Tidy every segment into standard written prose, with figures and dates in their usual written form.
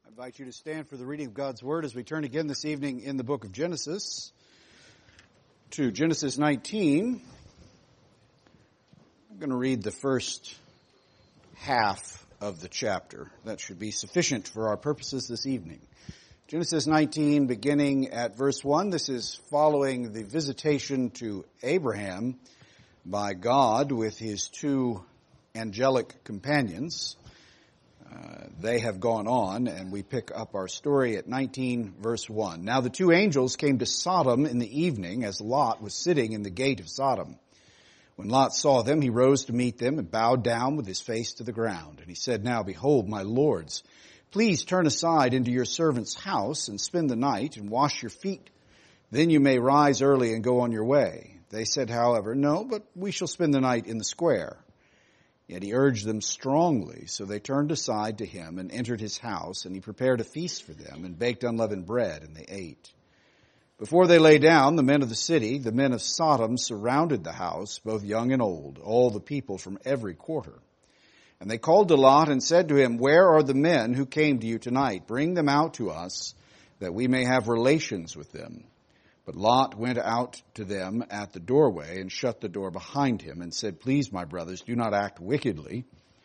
I invite you to stand for the reading of God's Word as we turn again this evening in the book of Genesis to Genesis 19. I'm going to read the first half of the chapter. That should be sufficient for our purposes this evening. Genesis 19, beginning at verse 1. This is following the visitation to Abraham by God with his two angelic companions. They have gone on, and we pick up our story at 19, verse 1. Now the two angels came to Sodom in the evening as Lot was sitting in the gate of Sodom. When Lot saw them, he rose to meet them and bowed down with his face to the ground. And he said, Now behold, my lords, please turn aside into your servant's house and spend the night and wash your feet. Then you may rise early and go on your way. They said, however, No, but we shall spend the night in the square. Yet he urged them strongly, so they turned aside to him and entered his house, and he prepared a feast for them and baked unleavened bread, and they ate. Before they lay down, the men of the city, the men of Sodom, surrounded the house, both young and old, all the people from every quarter. And they called to Lot and said to him, Where are the men who came to you tonight? Bring them out to us, that we may have relations with them. But Lot went out to them at the doorway and shut the door behind him and said, Please, my brothers, do not act wickedly.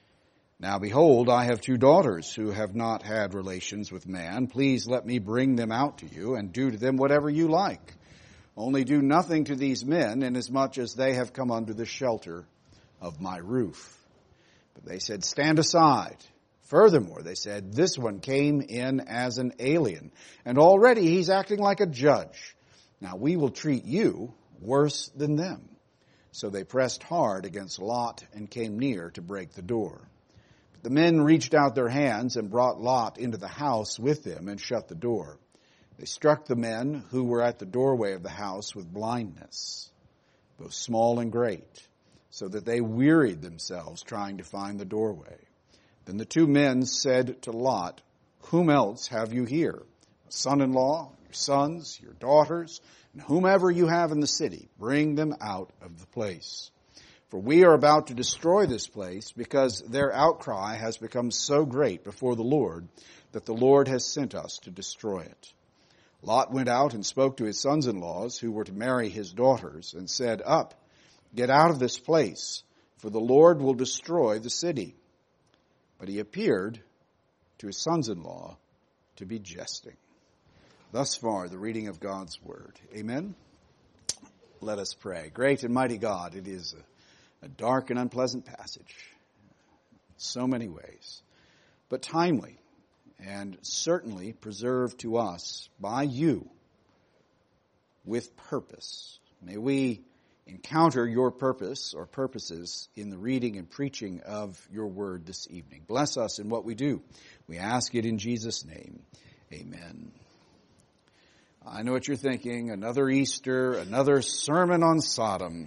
Now behold, I have two daughters who have not had relations with man. Please let me bring them out to you and do to them whatever you like. Only do nothing to these men, inasmuch as they have come under the shelter of my roof. But they said, Stand aside. Furthermore, they said, This one came in as an alien, and already he's acting like a judge. Now we will treat you worse than them. So they pressed hard against Lot and came near to break the door. But the men reached out their hands and brought Lot into the house with them and shut the door. They struck the men who were at the doorway of the house with blindness, both small and great, so that they wearied themselves trying to find the doorway. Then the two men said to Lot, Whom else have you here? A son-in-law? Sons, your daughters, and whomever you have in the city, bring them out of the place. For we are about to destroy this place, because their outcry has become so great before the Lord that the Lord has sent us to destroy it. Lot went out and spoke to his sons-in-laws who were to marry his daughters, and said, Up, get out of this place, for the Lord will destroy the city. But he appeared to his sons-in-law to be jesting. Thus far, the reading of God's Word. Amen? Let us pray. Great and mighty God, it is a dark and unpleasant passage in so many ways, but timely and certainly preserved to us by you with purpose. May we encounter your purpose or purposes in the reading and preaching of your Word this evening. Bless us in what we do. We ask it in Jesus' name. Amen. I know what you're thinking. Another Easter, another sermon on Sodom.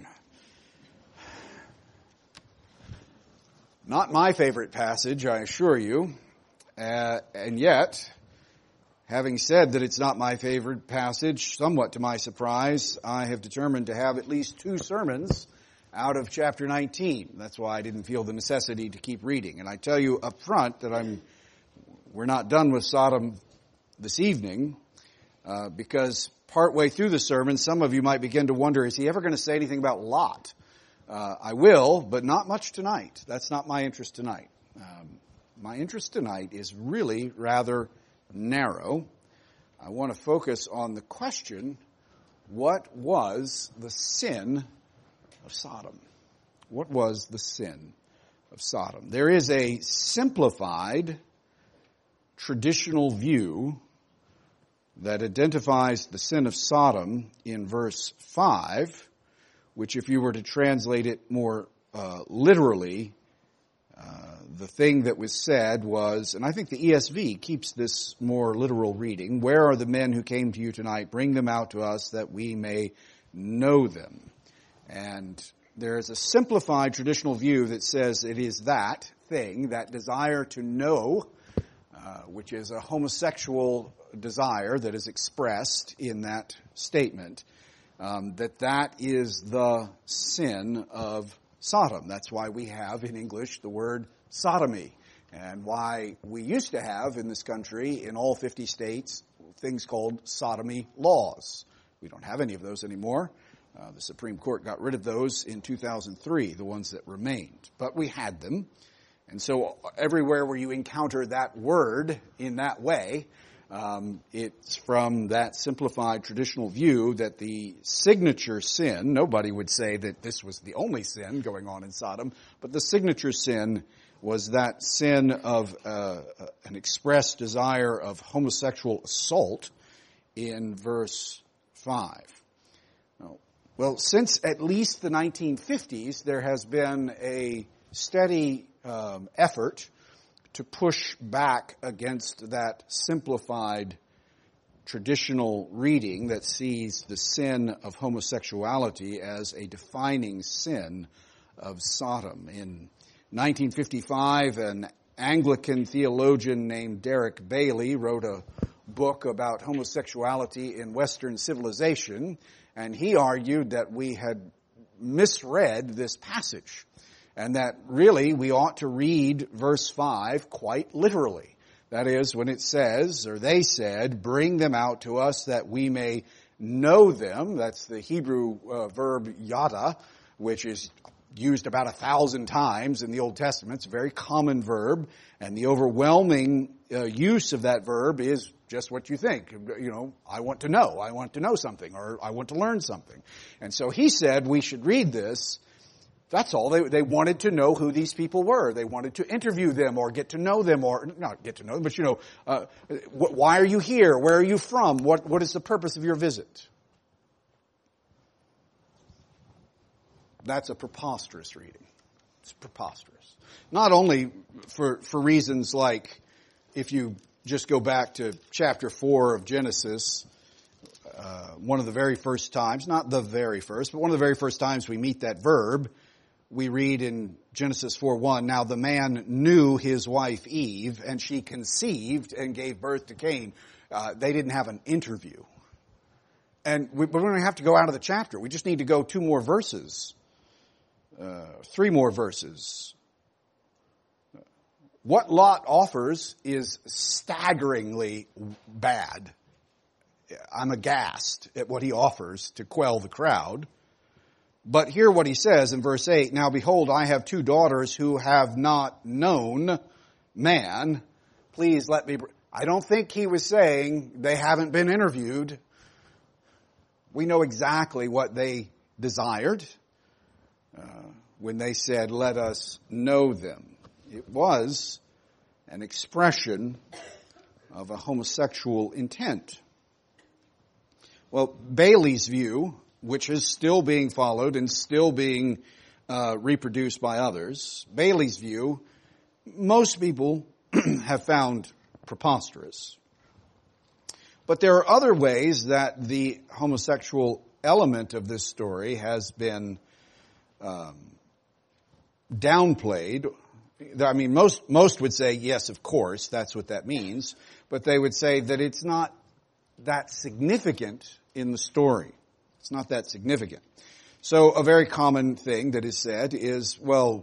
Not my favorite passage, I assure you. And yet, having said that it's not my favorite passage, somewhat to my surprise, I have determined to have at least two sermons out of chapter 19. That's why I didn't feel the necessity to keep reading. And I tell you up front that we're not done with Sodom this evening. Because partway through the sermon, some of you might begin to wonder, is he ever going to say anything about Lot? I will, but not much tonight. That's not my interest tonight. My interest tonight is really rather narrow. I want to focus on the question, what was the sin of Sodom? What was the sin of Sodom? There is a simplified traditional view that identifies the sin of Sodom in verse 5, which if you were to translate it more literally, the thing that was said was, and I think the ESV keeps this more literal reading, Where are the men who came to you tonight? Bring them out to us that we may know them. And there is a simplified traditional view that says it is that thing, that desire to know, which is a homosexual desire that is expressed in that statement, that is the sin of Sodom. That's why we have in English the word sodomy. and why we used to have in this country, in all 50 states, things called sodomy laws. We don't have any of those anymore. The Supreme Court got rid of those in 2003, the ones that remained. But we had them. And so everywhere where you encounter that word in that way, it's from that simplified traditional view that the signature sin, nobody would say that this was the only sin going on in Sodom, but the signature sin was that sin of an expressed desire of homosexual assault in verse 5. Well, since at least the 1950s, there has been a steady effort to push back against that simplified traditional reading that sees the sin of homosexuality as a defining sin of Sodom. In 1955, an Anglican theologian named Derek Bailey wrote a book about homosexuality in Western civilization, and he argued that we had misread this passage, and that really we ought to read verse 5 quite literally. That is, when it says, or they said, bring them out to us that we may know them. That's the Hebrew verb yada, which is used about 1,000 times in the Old Testament. It's a very common verb, and the overwhelming use of that verb is just what you think. You know, I want to know something, or I want to learn something. And so he said we should read this. That's all. They wanted to know who these people were. They wanted to interview them or get to know them, or not get to know them, but why are you here? Where are you from? What is the purpose of your visit? That's a preposterous reading. It's preposterous. Not only for reasons like, if you just go back to chapter 4 of Genesis, one of the very first times, not the very first, but one of the very first times we meet that verb, we read in Genesis 4:1, now the man knew his wife Eve, and she conceived and gave birth to Cain. They didn't have an interview. But we don't have to go out of the chapter. We just need to go 2 more verses. 3 more verses. What Lot offers is staggeringly bad. I'm aghast at what he offers to quell the crowd. But hear what he says in verse 8. Now behold, I have 2 daughters who have not known man. Please let me... I don't think he was saying they haven't been interviewed. We know exactly what they desired when they said, let us know them. It was an expression of a homosexual intent. Well, Bailey's view, which is still being followed and still being reproduced by others, Bailey's view, most people have found preposterous. But there are other ways that the homosexual element of this story has been downplayed. I mean, most would say, yes, of course, that's what that means. But they would say that it's not that significant in the story. It's not that significant. So a very common thing that is said is, well,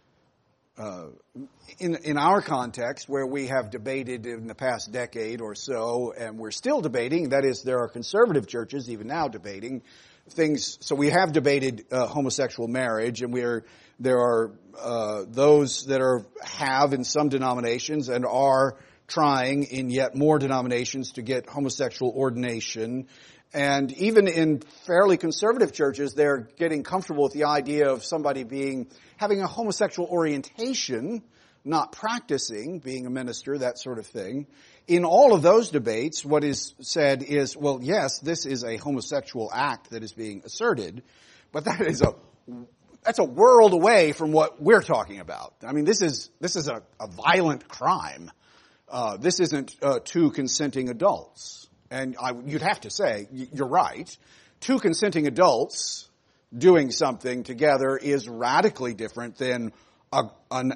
in our context, where we have debated in the past decade or so, and we're still debating, that is, there are conservative churches even now debating things. So we have debated homosexual marriage, and there are those that have in some denominations and are trying in yet more denominations to get homosexual ordination. And even in fairly conservative churches, they're getting comfortable with the idea of somebody having a homosexual orientation, not practicing, being a minister, that sort of thing. In all of those debates, what is said is, well, yes, this is a homosexual act that is being asserted, but that's a world away from what we're talking about. I mean, this is a violent crime. This isn't 2 consenting adults. And you'd have to say, you're right, 2 consenting adults doing something together is radically different than a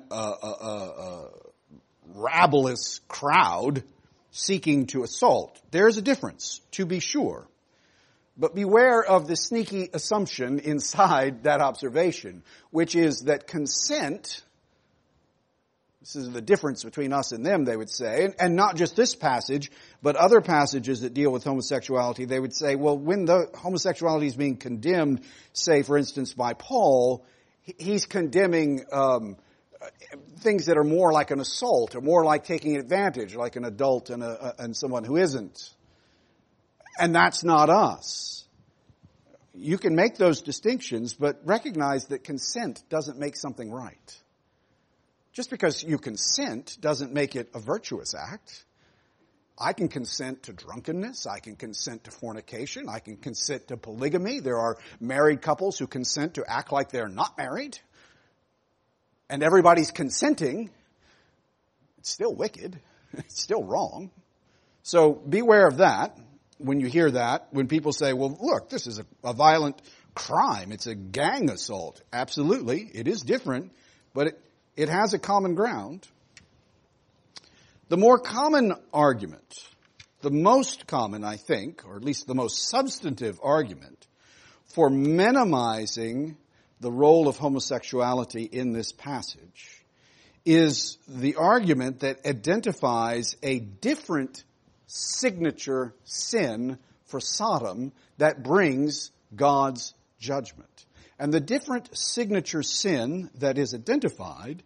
rabulous crowd seeking to assault. There's a difference, to be sure. But beware of the sneaky assumption inside that observation, which is that consent, This is the difference between us and them, they would say. And not just this passage, but other passages that deal with homosexuality. They would say, well, when the homosexuality is being condemned, say, for instance, by Paul, he's condemning things that are more like an assault or more like taking advantage, like an adult and someone who isn't. And that's not us. You can make those distinctions, but recognize that consent doesn't make something right. Just because you consent doesn't make it a virtuous act. I can consent to drunkenness. I can consent to fornication. I can consent to polygamy. There are married couples who consent to act like they're not married. And everybody's consenting. It's still wicked. It's still wrong. So beware of that when you hear that. When people say, well, look, this is a violent crime. It's a gang assault. Absolutely. It is different. But it has a common ground. The more common argument, the most common, I think, or at least the most substantive argument for minimizing the role of homosexuality in this passage is the argument that identifies a different signature sin for Sodom that brings God's judgment. And the different signature sin that is identified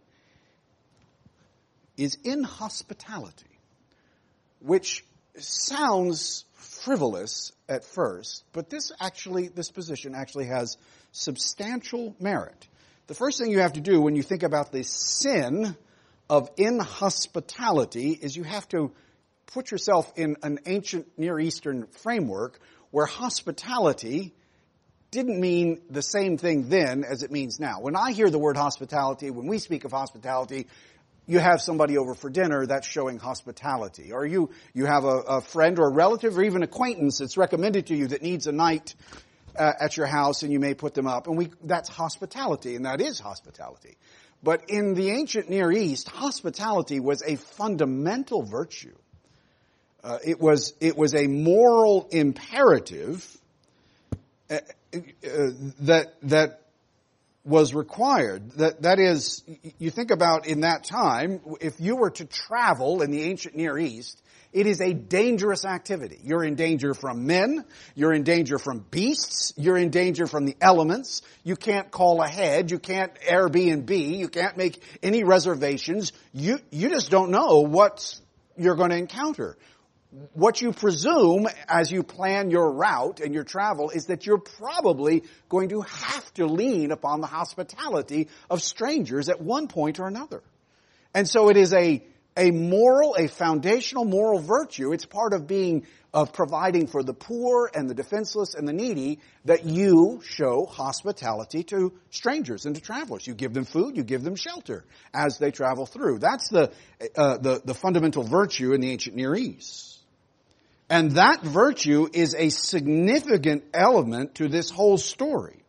is inhospitality, which sounds frivolous at first, but this position actually has substantial merit. The first thing you have to do when you think about the sin of inhospitality is you have to put yourself in an ancient Near Eastern framework where hospitality didn't mean the same thing then as it means now. When I hear the word hospitality, when we speak of hospitality, you have somebody over for dinner, that's showing hospitality. Or you have a friend or a relative or even acquaintance that's recommended to you that needs a night at your house, and you may put them up. And that's hospitality, and that is hospitality. But in the ancient Near East, hospitality was a fundamental virtue. It was a moral imperative that was required. That is, you think about in that time, if you were to travel in the ancient Near East, it is a dangerous activity. You're in danger from men. You're in danger from beasts. You're in danger from the elements. You can't call ahead. You can't Airbnb. You can't make any reservations. You just don't know what you're going to encounter. What you presume as you plan your route and your travel is that you're probably going to have to lean upon the hospitality of strangers at one point or another. And so it is a foundational moral virtue. It's part of providing for the poor and the defenseless and the needy that you show hospitality to strangers and to travelers. You give them food, you give them shelter as they travel through. That's the fundamental virtue in the ancient Near East. And that virtue is a significant element to this whole story.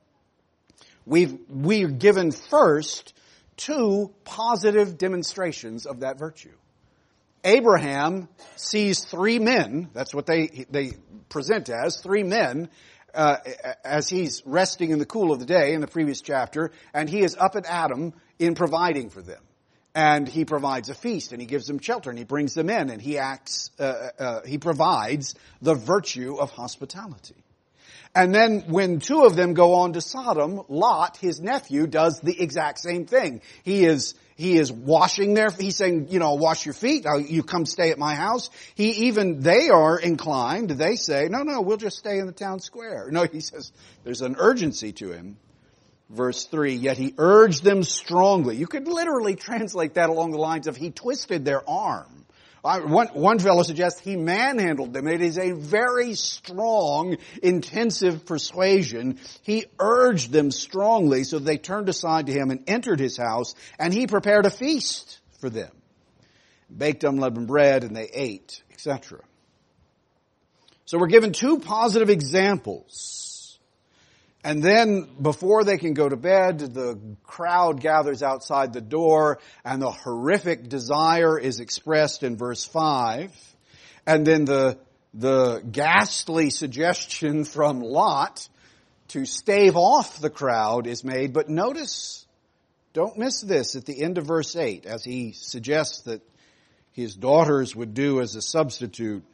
We're given first two positive demonstrations of that virtue. Abraham sees three men, that's what they present as, three men, as he's resting in the cool of the day in the previous chapter, and he is up at Adam in providing for them. And he provides a feast, and he gives them shelter, and he brings them in, and he provides the virtue of hospitality. And then when two of them go on to Sodom, Lot, his nephew, does the exact same thing. He is washing he's saying, wash your feet, you come stay at my house. They are inclined, they say, no, we'll just stay in the town square. No, he says, there's an urgency to him. Verse 3, yet he urged them strongly. You could literally translate that along the lines of he twisted their arm. One fellow suggests he manhandled them. It is a very strong, intensive persuasion. He urged them strongly, so they turned aside to him and entered his house, and he prepared a feast for them. Baked unleavened bread, and they ate, etc. So we're given two positive examples. And then, before they can go to bed, the crowd gathers outside the door, and the horrific desire is expressed in verse 5. And then the ghastly suggestion from Lot to stave off the crowd is made. But notice Don't miss this at the end of verse 8, as he suggests that his daughters would do as a substitute.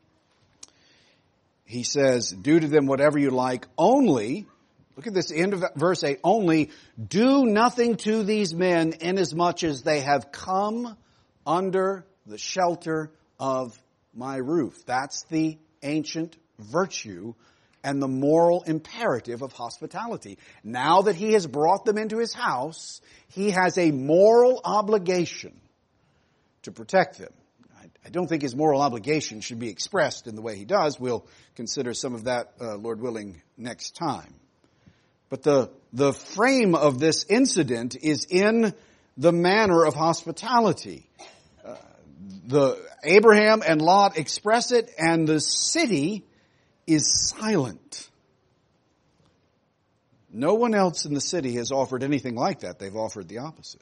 He says, do to them whatever you like, only, look at this end of verse 8, only do nothing to these men inasmuch as they have come under the shelter of my roof. That's the ancient virtue and the moral imperative of hospitality. Now that he has brought them into his house, he has a moral obligation to protect them. I don't think his moral obligation should be expressed in the way he does. We'll consider some of that, Lord willing, next time. But the frame of this incident is in the manner of hospitality. Abraham and Lot express it, and the city is silent. No one else in the city has offered anything like that. They've offered the opposite.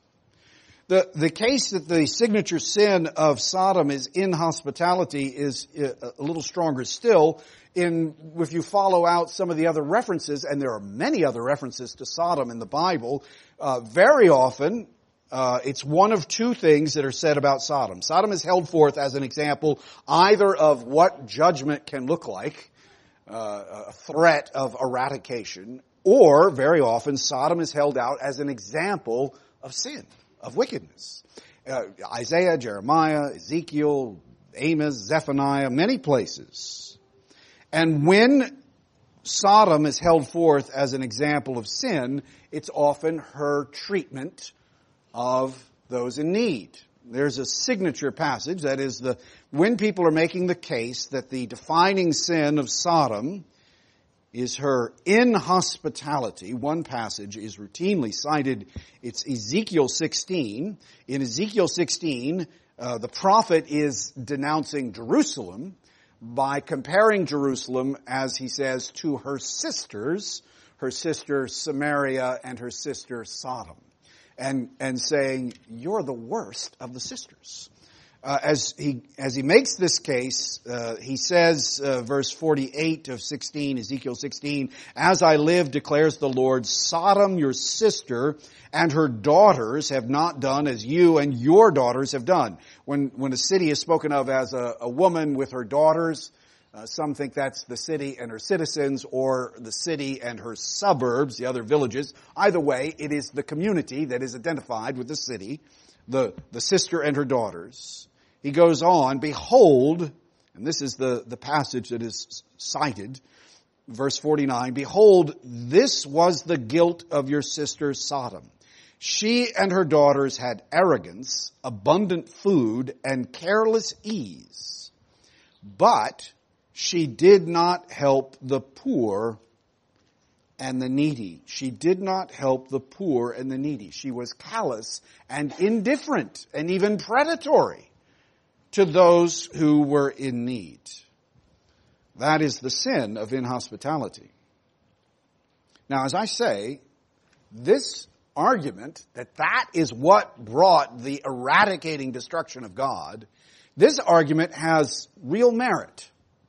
The case that the signature sin of Sodom is inhospitality is a little stronger still if you follow out some of the other references, and there are many other references to Sodom in the Bible. Very often, it's one of two things that are said about Sodom. Sodom is held forth as an example either of what judgment can look like, a threat of eradication, or very often Sodom is held out as an example of sin, of wickedness. Isaiah, Jeremiah, Ezekiel, Amos, Zephaniah, many places. And when Sodom is held forth as an example of sin, it's often her treatment of those in need. There's a signature passage, that is when people are making the case that the defining sin of Sodom is her inhospitality. One passage is routinely cited. It's Ezekiel 16. In Ezekiel 16, the prophet is denouncing Jerusalem by comparing Jerusalem, as he says, to her sisters, her sister Samaria and her sister Sodom, and saying, you're the worst of the sisters. As he makes this case, he says, verse 48 of Ezekiel 16, as I live, declares the Lord, Sodom, your sister, and her daughters have not done as you and your daughters have done. When a city is spoken of as a woman with her daughters, some think that's the city and her citizens, or the city and her suburbs, the other villages. Either way, it is the community that is identified with the city, the sister and her daughters. He goes on, behold, and this is the passage that is cited, verse 49, behold, this was the guilt of your sister Sodom. She and her daughters had arrogance, abundant food, and careless ease. But she did not help the poor and the needy. She did not help the poor and the needy. She was callous and indifferent and even predatory to those who were in need. That is the sin of inhospitality. Now, as I say, this argument that is what brought the eradicating destruction of God, this argument has real merit.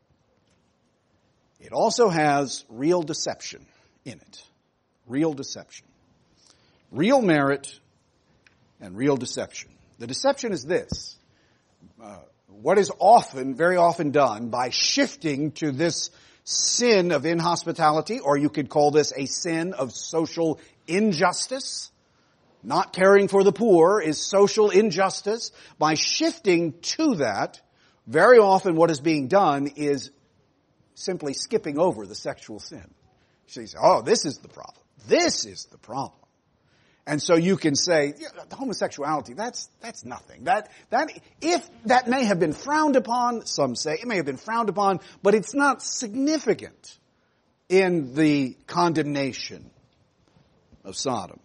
It also has real deception in it. Real deception. Real merit and real deception. The deception is this. What is very often done by shifting to this sin of inhospitality, or you could call this a sin of social injustice. Not caring for the poor is social injustice. By shifting to that, very often what is being done is simply skipping over the sexual sin. So you say, oh, this is the problem. This is the problem. And so you can say, yeah, the homosexuality, that's nothing. If that may have been frowned upon, some say it may have been frowned upon, but it's not significant in the condemnation of Sodom.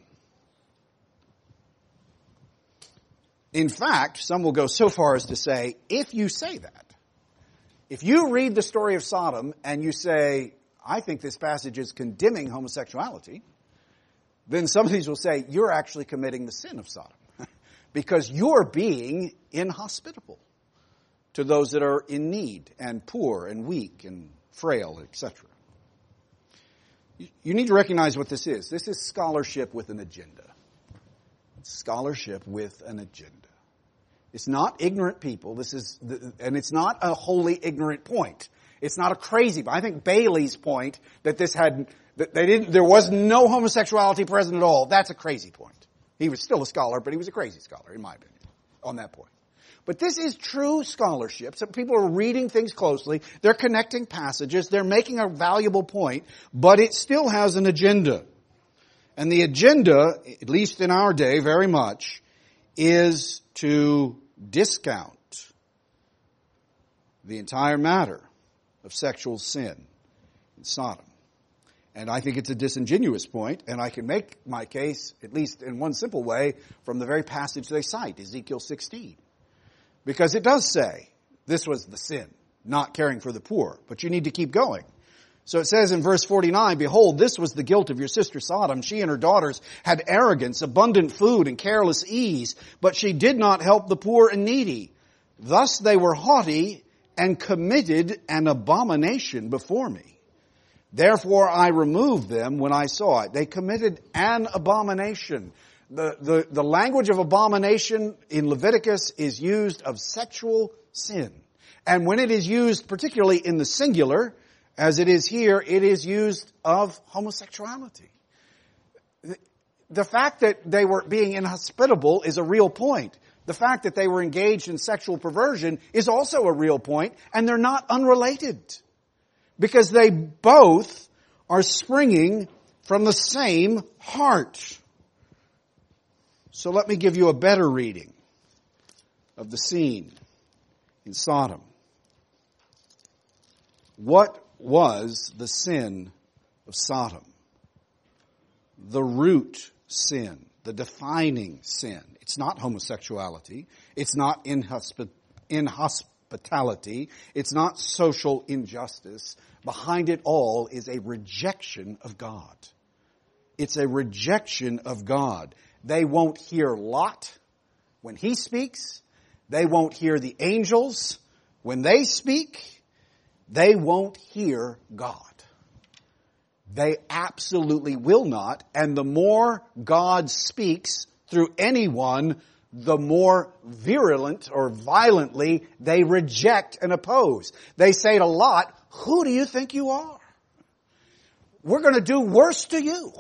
In fact, some will go so far as to say, if you say that, if you read the story of Sodom and you say, I think this passage is condemning homosexuality, then some of these will say, you're actually committing the sin of Sodom because you're being inhospitable to those that are in need and poor and weak and frail, etc. You need to recognize what this is. This is scholarship with an agenda. Scholarship with an agenda. It's not ignorant people. And it's not a wholly ignorant point. It's not a crazy, but I think Bailey's point that there was no homosexuality present at all, that's a crazy point. He was still a scholar, but he was a crazy scholar, in my opinion, on that point. But this is true scholarship. So people are reading things closely. They're connecting passages. They're making a valuable point, but it still has an agenda. And the agenda, at least in our day very much, is to discount the entire matter of sexual sin in Sodom. And I think it's a disingenuous point, and I can make my case, at least in one simple way, from the very passage they cite, Ezekiel 16. Because it does say, this was the sin, not caring for the poor. But you need to keep going. So it says in verse 49, behold, this was the guilt of your sister Sodom. She and her daughters had arrogance, abundant food, and careless ease, but she did not help the poor and needy. Thus they were haughty and committed an abomination before me. Therefore I removed them when I saw it. They committed an abomination. The language of abomination in Leviticus is used of sexual sin. And when it is used particularly in the singular, as it is here, it is used of homosexuality. The fact that they were being inhospitable is a real point. The fact that they were engaged in sexual perversion is also a real point, and they're not unrelated. Because they both are springing from the same heart. So let me give you a better reading of the scene in Sodom. What was the sin of Sodom? The root sin, the defining sin. It's not homosexuality. It's not inhospitality. It's not social injustice. Behind it all is a rejection of God. It's a rejection of God. They won't hear Lot when he speaks. They won't hear the angels when they speak. They won't hear God. They absolutely will not. And the more God speaks through anyone, the more virulent or violently they reject and oppose. They say to Lot, who do you think you are? We're going to do worse to you.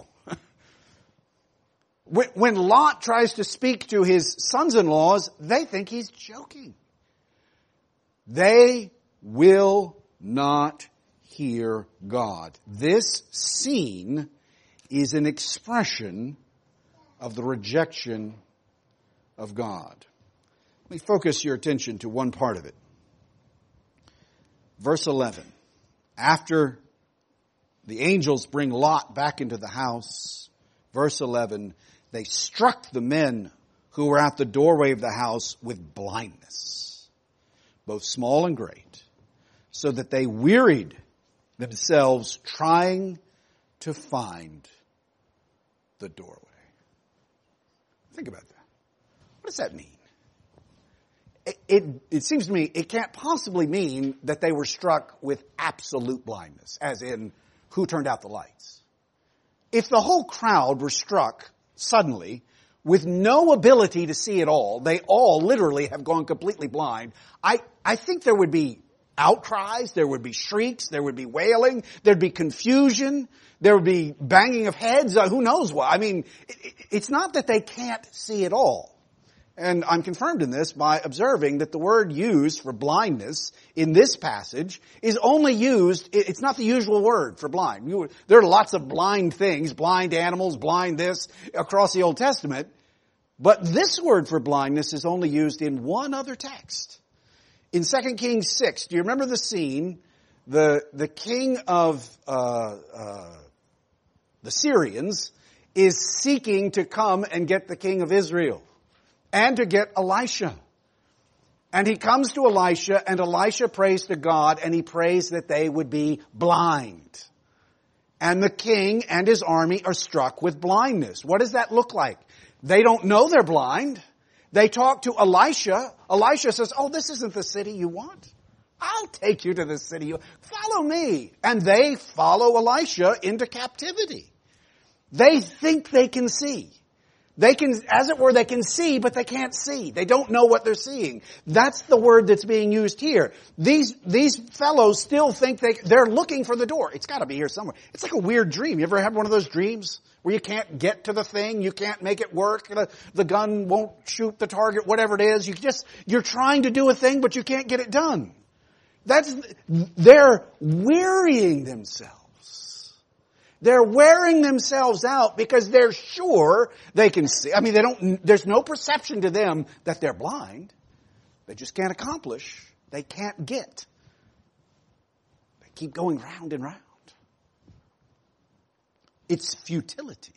When Lot tries to speak to his sons-in-laws, they think he's joking. They will not hear God. This scene is an expression of the rejection of God. Let me focus your attention to one part of it. Verse 11. After the angels bring Lot back into the house, verse 11, they struck the men who were at the doorway of the house with blindness, both small and great, so that they wearied themselves trying to find the doorway. Think about that. What does that mean? It seems to me it can't possibly mean that they were struck with absolute blindness, as in who turned out the lights. If the whole crowd were struck suddenly with no ability to see at all, they all literally have gone completely blind, I think there would be outcries, there would be shrieks, there would be wailing, there'd be confusion, there would be banging of heads, who knows what. I mean, it's not that they can't see at all. And I'm confirmed in this by observing that the word used for blindness in this passage is only used, it's not the usual word for blind. There are lots of blind things, blind animals, blind this, across the Old Testament. But this word for blindness is only used in one other text. In 2 Kings 6, do you remember the scene? The king of the Syrians is seeking to come and get the king of Israel and to get Elisha. And he comes to Elisha, and Elisha prays to God, and he prays that they would be blind. And the king and his army are struck with blindness. What does that look like? They don't know they're blind. They talk to Elisha. Elisha says, oh, this isn't the city you want. I'll take you to the city. Follow me. And they follow Elisha into captivity. They think they can see. They can, as it were, they can see, but they can't see. They don't know what they're seeing. That's the word that's being used here. These fellows still think they're looking for the door. It's got to be here somewhere. It's like a weird dream. You ever had one of those dreams where you can't get to the thing, you can't make it work, the gun won't shoot the target, whatever it is. You're trying to do a thing, but you can't get it done. They're wearying themselves. They're wearing themselves out because they're sure they can see. I mean, there's no perception to them that they're blind. They just can't accomplish. They can't get. They keep going round and round. It's futility.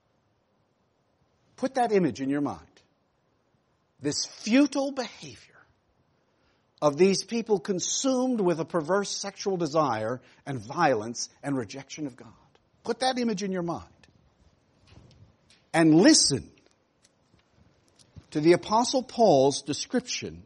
Put that image in your mind. This futile behavior of these people consumed with a perverse sexual desire and violence and rejection of God. Put that image in your mind. And listen to the Apostle Paul's description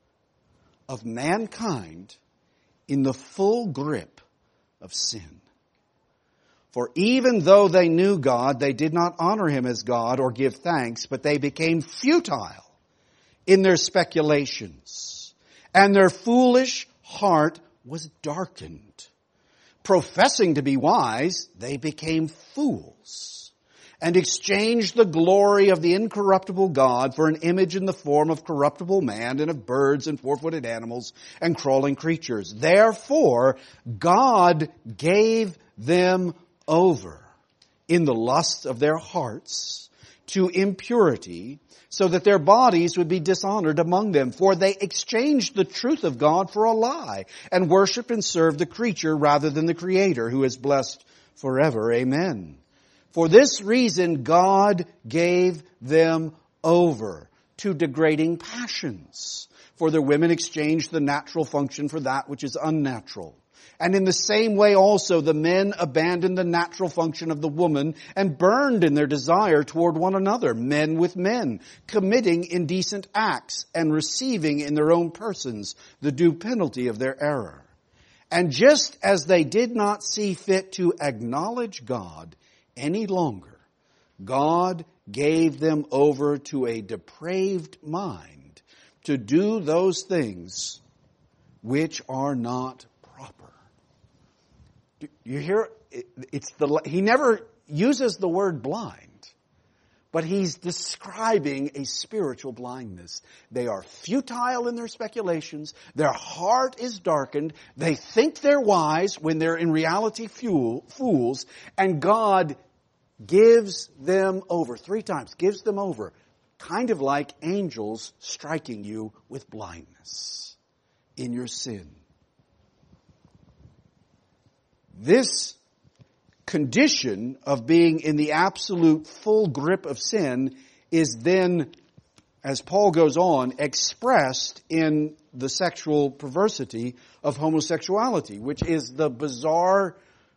of mankind in the full grip of sin. For even though they knew God, they did not honor Him as God or give thanks, but they became futile in their speculations, and their foolish heart was darkened. Professing to be wise, they became fools and exchanged the glory of the incorruptible God for an image in the form of corruptible man and of birds and four-footed animals and crawling creatures. Therefore, God gave them over in the lust of their hearts to impurity, so that their bodies would be dishonored among them. For they exchanged the truth of God for a lie, and worshiped and served the creature rather than the Creator, who is blessed forever. Amen. For this reason God gave them over to degrading passions. For their women exchanged the natural function for that which is unnatural. And in the same way also the men abandoned the natural function of the woman and burned in their desire toward one another, men with men, committing indecent acts and receiving in their own persons the due penalty of their error. And just as they did not see fit to acknowledge God any longer, God gave them over to a depraved mind to do those things which are not proper. You hear? He never uses the word blind, but he's describing a spiritual blindness. They are futile in their speculations. Their heart is darkened. They think they're wise when they're in reality fools. And God gives them over 3 times, gives them over, kind of like angels striking you with blindness in your sin. This condition of being in the absolute full grip of sin is then, as Paul goes on, expressed in the sexual perversity of homosexuality, which is the bizarre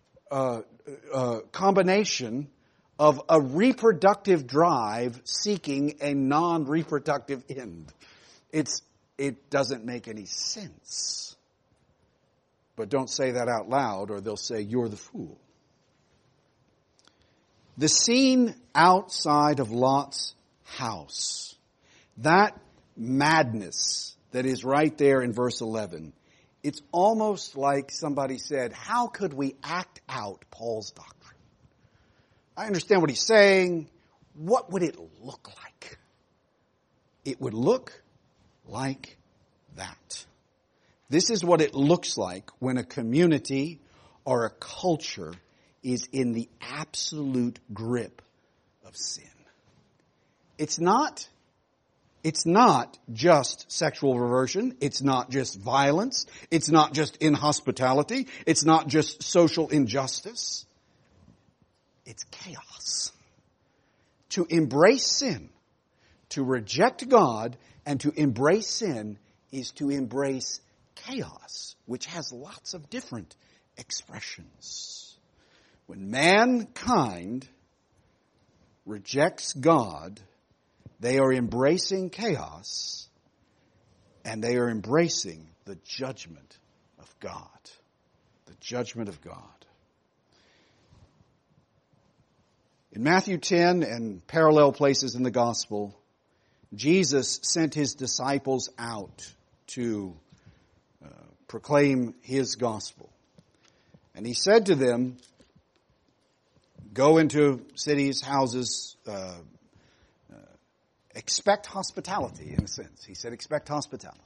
combination of a reproductive drive seeking a non-reproductive end. It doesn't make any sense. But don't say that out loud or they'll say you're the fool. The scene outside of Lot's house, that madness that is right there in verse 11, it's almost like somebody said, how could we act out Paul's doctrine? I understand what he's saying. What would it look like? It would look like that. This is what it looks like when a community or a culture is in the absolute grip of sin. It's not just sexual perversion. It's not just violence. It's not just inhospitality. It's not just social injustice. It's chaos. To embrace sin, to reject God, and to embrace sin is to embrace chaos, which has lots of different expressions. When mankind rejects God, they are embracing chaos, and they are embracing the judgment of God. The judgment of God. In Matthew 10 and parallel places in the gospel, Jesus sent his disciples out to proclaim his gospel. And he said to them, go into cities, houses, expect hospitality, in a sense. He said, expect hospitality.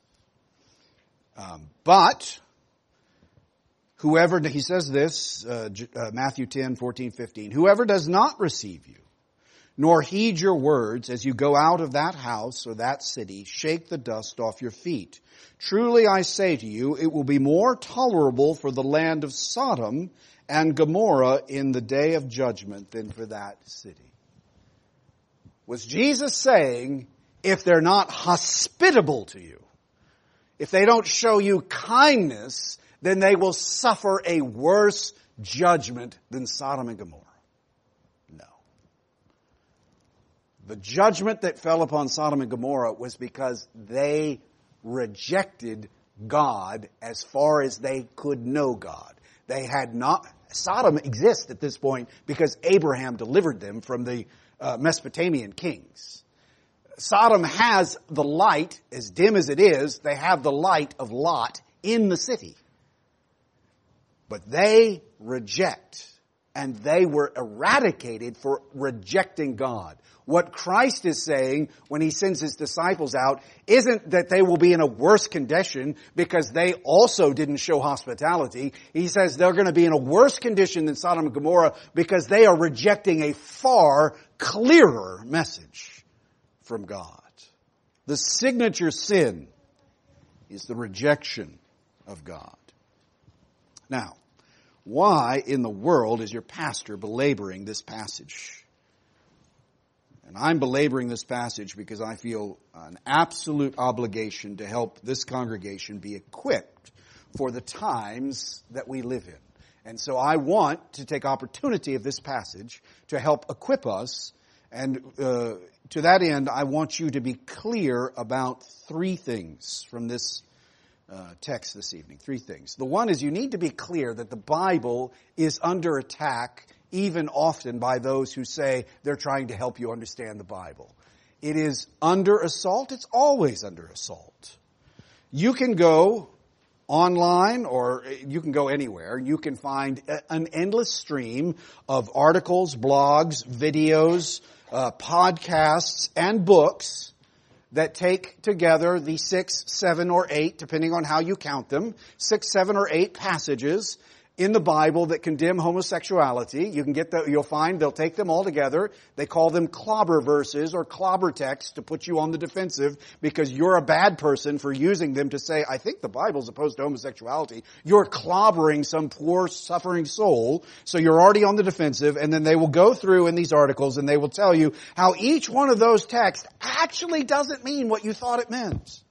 But whoever, he says this, Matthew 10, 14, 15, whoever does not receive you, nor heed your words as you go out of that house or that city, shake the dust off your feet. Truly I say to you, it will be more tolerable for the land of Sodom and Gomorrah in the day of judgment than for that city. Was Jesus saying, if they're not hospitable to you, if they don't show you kindness, then they will suffer a worse judgment than Sodom and Gomorrah? No. The judgment that fell upon Sodom and Gomorrah was because they rejected God as far as they could know God. They had not, Sodom exists at this point because Abraham delivered them from the Mesopotamian kings. Sodom has the light, as dim as it is, they have the light of Lot in the city. But they reject, and they were eradicated for rejecting God. What Christ is saying when he sends his disciples out isn't that they will be in a worse condition because they also didn't show hospitality. He says they're going to be in a worse condition than Sodom and Gomorrah because they are rejecting a far clearer message from God. The signature sin is the rejection of God. Now, why in the world is your pastor belaboring this passage? And I'm belaboring this passage because I feel an absolute obligation to help this congregation be equipped for the times that we live in. And so I want to take opportunity of this passage to help equip us. And to that end, I want you to be clear about three things from this text this evening. Three things. The one is you need to be clear that the Bible is under attack, even often by those who say they're trying to help you understand the Bible. It is under assault. It's always under assault. You can go online or you can go anywhere. You can find an endless stream of articles, blogs, videos, podcasts, and books that take together the 6, 7, or 8, depending on how you count them, 6, 7, or 8 passages in the Bible that condemn homosexuality. You can get you'll find they'll take them all together. They call them clobber verses or clobber texts to put you on the defensive because you're a bad person for using them to say, I think the Bible's opposed to homosexuality. You're clobbering some poor suffering soul, so you're already on the defensive, and then they will go through in these articles and they will tell you how each one of those texts actually doesn't mean what you thought it meant.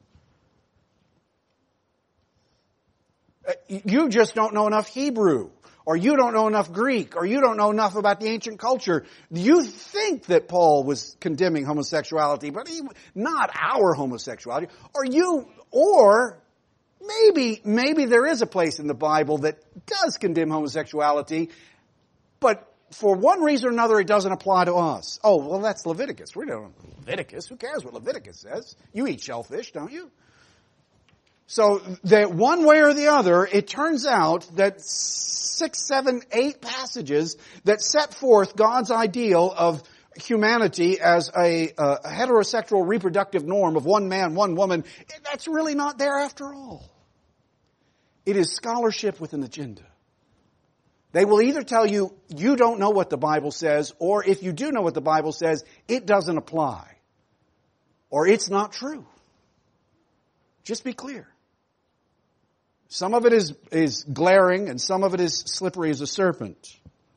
You just don't know enough Hebrew, or you don't know enough Greek, or you don't know enough about the ancient culture. You think that Paul was condemning homosexuality, but not our homosexuality. Or maybe there is a place in the Bible that does condemn homosexuality, but for one reason or another it doesn't apply to us. Oh, well, that's Leviticus. We don't know Leviticus. Who cares what Leviticus says? You eat shellfish, don't you? So that one way or the other, it turns out that 6, 7, 8 passages that set forth God's ideal of humanity as a heterosexual reproductive norm of one man, one woman, that's really not there after all. It is scholarship with an agenda. They will either tell you, you don't know what the Bible says, or if you do know what the Bible says, it doesn't apply. Or it's not true. Just be clear. Some of it is glaring and some of it is slippery as a serpent.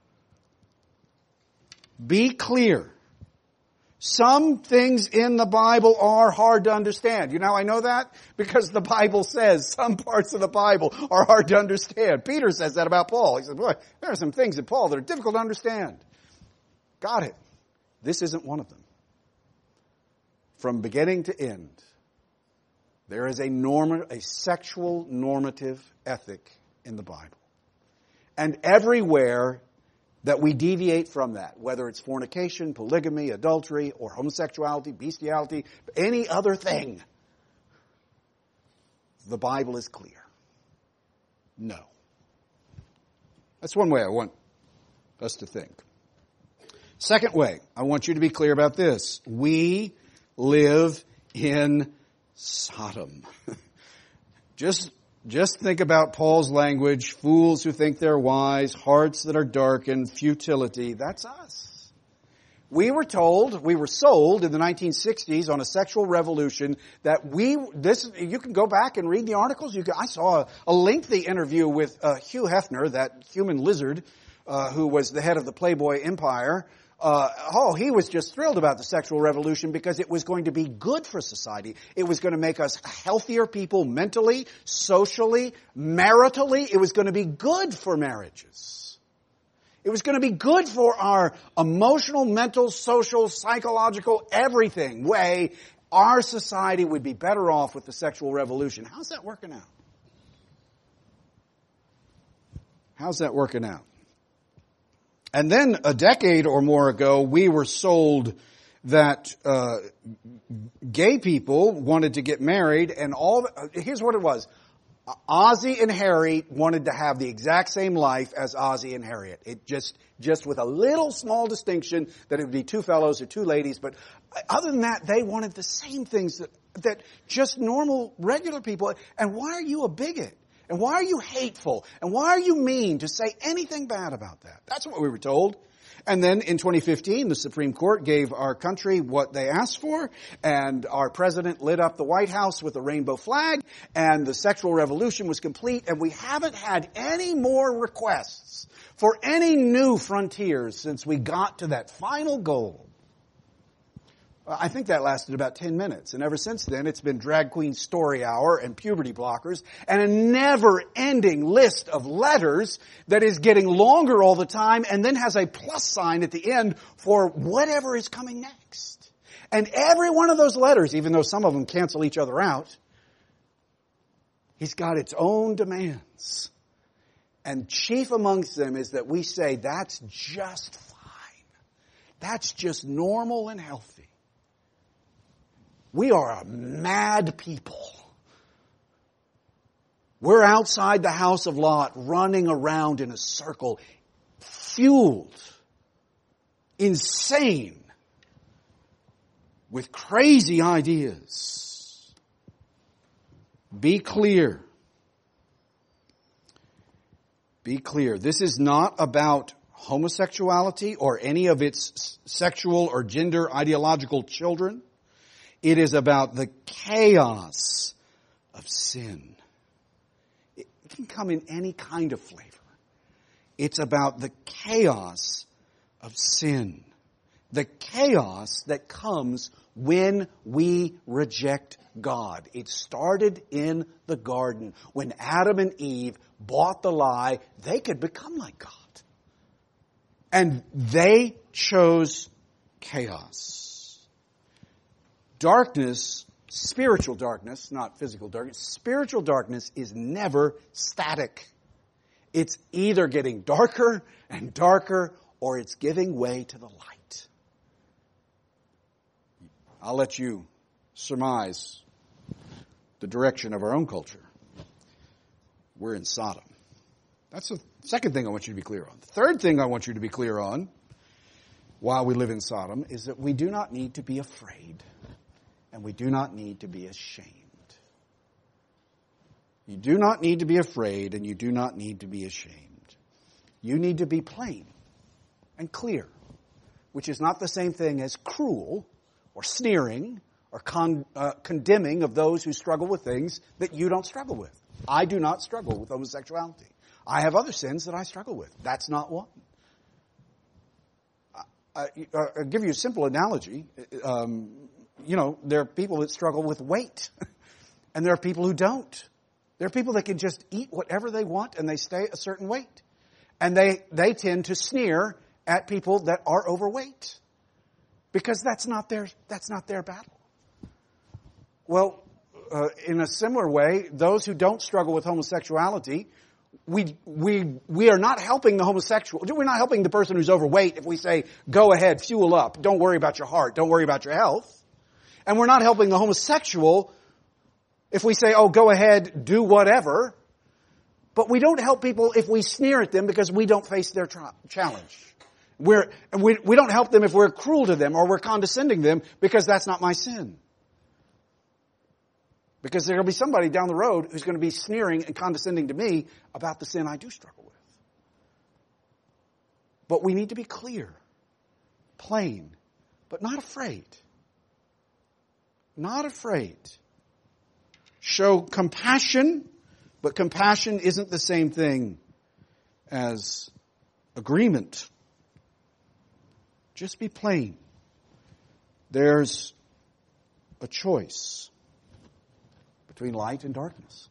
Be clear. Some things in the Bible are hard to understand. You know, I know that because the Bible says some parts of the Bible are hard to understand. Peter says that about Paul. He said, boy, there are some things in Paul that are difficult to understand. Got it. This isn't one of them. From beginning to end, there is a sexual normative ethic in the Bible. And everywhere that we deviate from that, whether it's fornication, polygamy, adultery, or homosexuality, bestiality, any other thing. The Bible is clear. No. That's one way I want us to think. Second way, I want you to be clear about this. We live in Sodom. Just think about Paul's language, fools who think they're wise, hearts that are darkened, futility. That's us. We were sold in the 1960s on a sexual revolution that you can go back and read the articles. I saw a lengthy interview with Hugh Hefner, that human lizard, who was the head of the Playboy empire. He was just thrilled about the sexual revolution because it was going to be good for society. It was going to make us healthier people mentally, socially, maritally. It was going to be good for marriages. It was going to be good for our emotional, mental, social, psychological, everything way. Our society would be better off with the sexual revolution. How's that working out? How's that working out? And then a decade or more ago, we were sold that gay people wanted to get married, and here's what it was. Ozzie and Harry wanted to have the exact same life as Ozzie and Harriet. It just with a little small distinction that it would be two fellows or two ladies, but other than that, they wanted the same things that just normal, regular people. And why are you a bigot? And why are you hateful? And why are you mean to say anything bad about that? That's what we were told. And then in 2015, the Supreme Court gave our country what they asked for, and our president lit up the White House with a rainbow flag, and the sexual revolution was complete, and we haven't had any more requests for any new frontiers since we got to that final goal. I think that lasted about 10 minutes. And ever since then, it's been drag queen story hour and puberty blockers and a never-ending list of letters that is getting longer all the time and then has a plus sign at the end for whatever is coming next. And every one of those letters, even though some of them cancel each other out, he's got its own demands. And chief amongst them is that we say that's just fine. That's just normal and healthy. We are a mad people. We're outside the house of Lot, running around in a circle, fueled, insane, with crazy ideas. Be clear. Be clear. This is not about homosexuality or any of its sexual or gender ideological children. It is about the chaos of sin. It can come in any kind of flavor. It's about the chaos of sin. The chaos that comes when we reject God. It started in the garden. When Adam and Eve bought the lie, they could become like God. And they chose chaos. Darkness, spiritual darkness, not physical darkness, spiritual darkness is never static. It's either getting darker and darker or it's giving way to the light. I'll let you surmise the direction of our own culture. We're in Sodom. That's the second thing I want you to be clear on. The third thing I want you to be clear on while we live in Sodom is that we do not need to be afraid. And we do not need to be ashamed. You do not need to be afraid, and you do not need to be ashamed. You need to be plain and clear, which is not the same thing as cruel or sneering or condemning of those who struggle with things that you don't struggle with. I do not struggle with homosexuality. I have other sins that I struggle with. That's not one. I'll give you a simple analogy. There are people that struggle with weight, and there are people who don't. There are people that can just eat whatever they want, and they stay a certain weight. And they tend to sneer at people that are overweight, because that's not their battle. Well, in a similar way, those who don't struggle with homosexuality we are not helping the homosexual. We're not helping the person who's overweight if we say, go ahead, fuel up. Don't worry about your heart. Don't worry about your health. And we're not helping the homosexual if we say, oh, go ahead, do whatever. But we don't help people if we sneer at them because we don't face their challenge. We don't help them if we're cruel to them or we're condescending them because that's not my sin. Because there'll be somebody down the road who's going to be sneering and condescending to me about the sin I do struggle with. But we need to be clear, plain, but not afraid. Not afraid. Show compassion, but compassion isn't the same thing as agreement. Just be plain. There's a choice between light and darkness.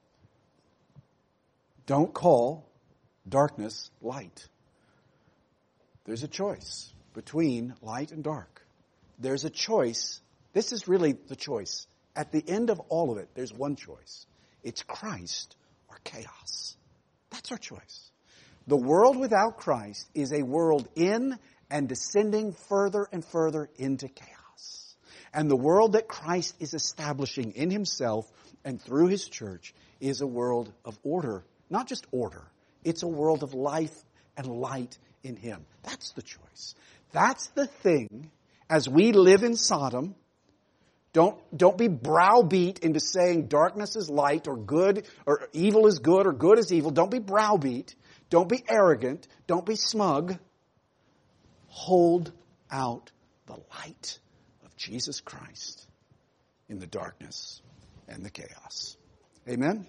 Don't call darkness light. There's a choice between light and dark. There's a choice. This is really the choice. At the end of all of it, there's one choice. It's Christ or chaos. That's our choice. The world without Christ is a world in and descending further and further into chaos. And the world that Christ is establishing in himself and through his church is a world of order. Not just order. It's a world of life and light in him. That's the choice. That's the thing. As we live in Sodom, don't be browbeat into saying darkness is light or good or evil is good or good is evil. Don't be browbeat. Don't be arrogant. Don't be smug. Hold out the light of Jesus Christ in the darkness and the chaos. Amen?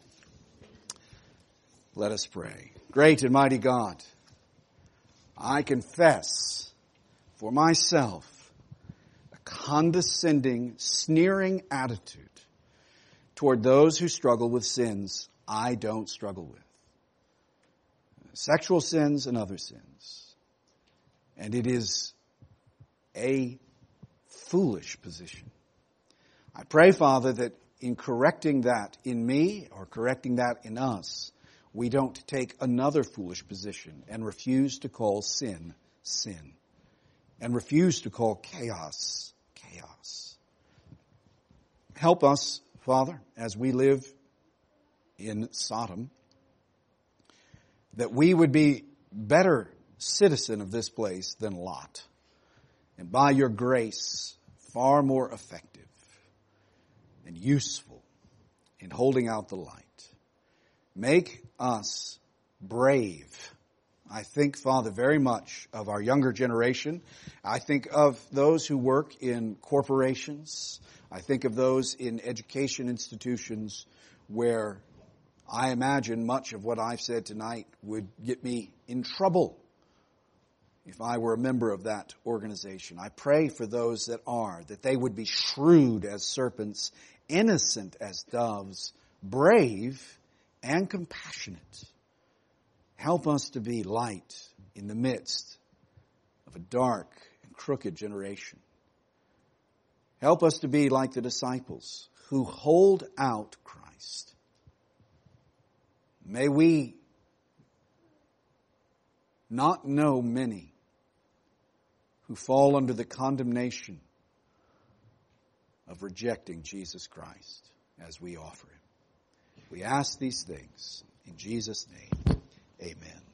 Let us pray. Great and mighty God, I confess for myself a condescending, sneering attitude toward those who struggle with sins I don't struggle with. Sexual sins and other sins. And it is a foolish position. I pray, Father, that in correcting that in me or correcting that in us, we don't take another foolish position and refuse to call sin, sin. And refuse to call chaos, chaos. Help us, Father, as we live in Sodom, that we would be better citizen of this place than Lot. And by your grace, far more effective and useful in holding out the light. Make us brave. I think, Father, very much of our younger generation. I think of those who work in corporations. I think of those in education institutions where I imagine much of what I've said tonight would get me in trouble if I were a member of that organization. I pray for those that are, that they would be shrewd as serpents, innocent as doves, brave and compassionate. Help us to be light in the midst of a dark and crooked generation. Help us to be like the disciples who hold out Christ. May we not know many who fall under the condemnation of rejecting Jesus Christ as we offer him. We ask these things in Jesus' name. Amen.